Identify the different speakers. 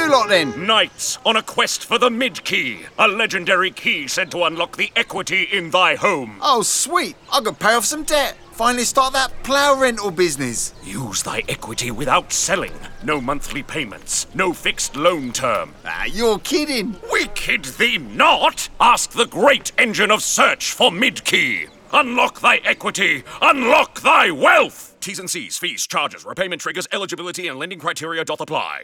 Speaker 1: you lot then?
Speaker 2: Knights on a quest for the Mid-Key, a legendary key said to unlock the equity in thy home.
Speaker 1: Oh, sweet. I could pay off some debt. Finally start that plough rental business.
Speaker 2: Use thy equity without selling. No monthly payments, no fixed loan term.
Speaker 1: You're kidding.
Speaker 2: We kid thee not! Ask the great engine of search for Mid-Key. Unlock thy equity! Unlock thy wealth! T's and C's, fees, charges, repayment triggers, eligibility and lending criteria doth apply.